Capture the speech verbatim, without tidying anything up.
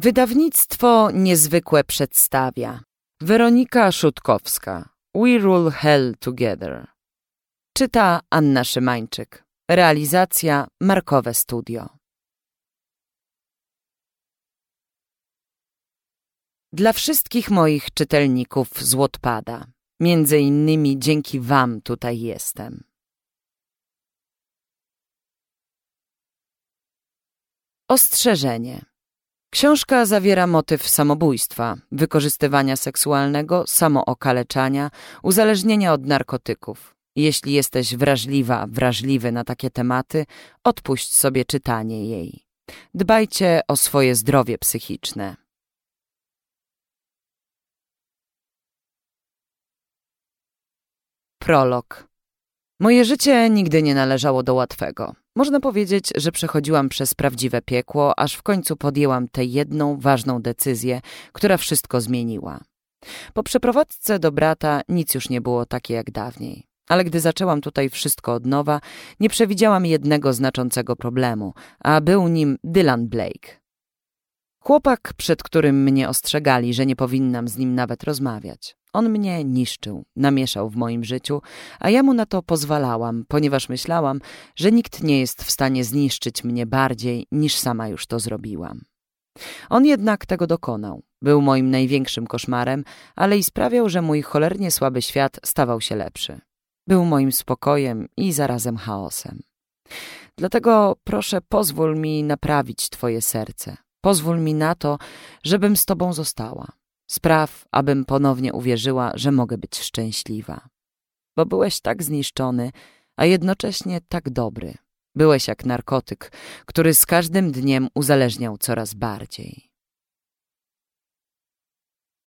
Wydawnictwo Niezwykłe przedstawia Weronika Szutkowska. We Rule Hell Together. Czyta Anna Szymańczyk. Realizacja Markowe Studio. Dla wszystkich moich czytelników z Wattpada. Między innymi dzięki wam tutaj jestem. Ostrzeżenie. Książka zawiera motyw samobójstwa, wykorzystywania seksualnego, samookaleczania, uzależnienia od narkotyków. Jeśli jesteś wrażliwa, wrażliwy na takie tematy, odpuść sobie czytanie jej. Dbajcie o swoje zdrowie psychiczne. Prolog. Moje życie nigdy nie należało do łatwego. Można powiedzieć, że przechodziłam przez prawdziwe piekło, aż w końcu podjęłam tę jedną ważną decyzję, która wszystko zmieniła. Po przeprowadzce do brata nic już nie było takie jak dawniej. Ale gdy zaczęłam tutaj wszystko od nowa, nie przewidziałam jednego znaczącego problemu, a był nim Dylan Blake. Chłopak, przed którym mnie ostrzegali, że nie powinnam z nim nawet rozmawiać. On mnie niszczył, namieszał w moim życiu, a ja mu na to pozwalałam, ponieważ myślałam, że nikt nie jest w stanie zniszczyć mnie bardziej, niż sama już to zrobiłam. On jednak tego dokonał. Był moim największym koszmarem, ale i sprawiał, że mój cholernie słaby świat stawał się lepszy. Był moim spokojem i zarazem chaosem. Dlatego proszę, pozwól mi naprawić twoje serce. Pozwól mi na to, żebym z tobą została. Spraw, abym ponownie uwierzyła, że mogę być szczęśliwa. Bo byłeś tak zniszczony, a jednocześnie tak dobry. Byłeś jak narkotyk, który z każdym dniem uzależniał coraz bardziej.